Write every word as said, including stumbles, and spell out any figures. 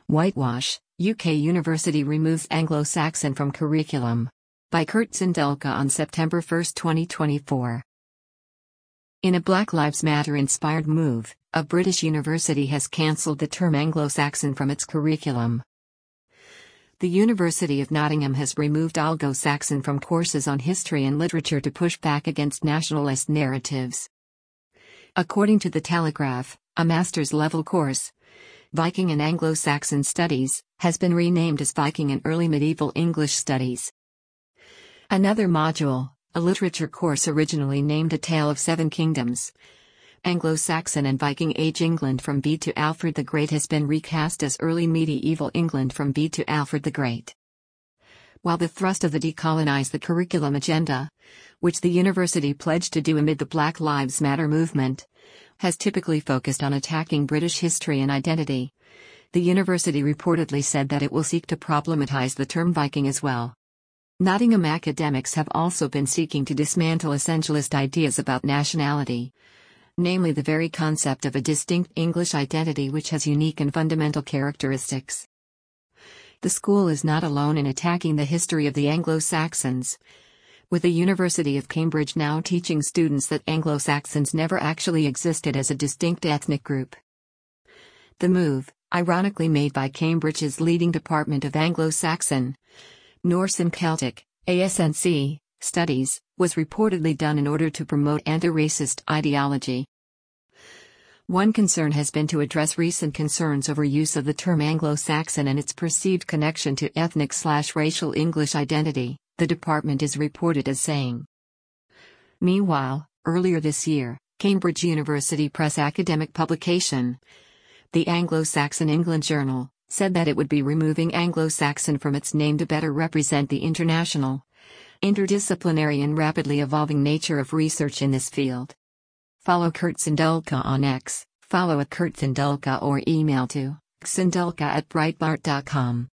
Whitewash, U K University removes Anglo-Saxon from curriculum. By Kurt Sindelka on September first, twenty twenty-four. In a Black Lives Matter-inspired move, a British university has cancelled the term Anglo-Saxon from its curriculum. The University of Nottingham has removed Algo-Saxon from courses on history and literature to push back against nationalist narratives. According to The Telegraph, a master's level course, Viking and Anglo-Saxon Studies, has been renamed as Viking and Early Medieval English Studies. Another module, a literature course originally named A Tale of Seven Kingdoms, Anglo-Saxon and Viking Age England from Bede to Alfred the Great, has been recast as Early Medieval England from Bede to Alfred the Great. While the thrust of the Decolonize the Curriculum agenda, which the university pledged to do amid the Black Lives Matter movement, has typically focused on attacking British history and identity, the university reportedly said that it will seek to problematize the term Viking as well. Nottingham academics have also been seeking to dismantle essentialist ideas about nationality, namely the very concept of a distinct English identity which has unique and fundamental characteristics. The school is not alone in attacking the history of the Anglo-Saxons, with the University of Cambridge now teaching students that Anglo-Saxons never actually existed as a distinct ethnic group. The move, ironically made by Cambridge's leading department of Anglo-Saxon, Norse and Celtic, A S N C, studies, was reportedly done in order to promote anti-racist ideology. One concern has been to address recent concerns over use of the term Anglo-Saxon and its perceived connection to ethnic-slash-racial English identity, the department is reported as saying. Meanwhile, earlier this year, Cambridge University Press academic publication, the Anglo-Saxon England Journal, said that it would be removing Anglo-Saxon from its name to better represent the international, interdisciplinary and rapidly evolving nature of research in this field. Follow Kurt Sindelka on X, follow at Kurt Sindelka or email to sindelka at breitbart dot com.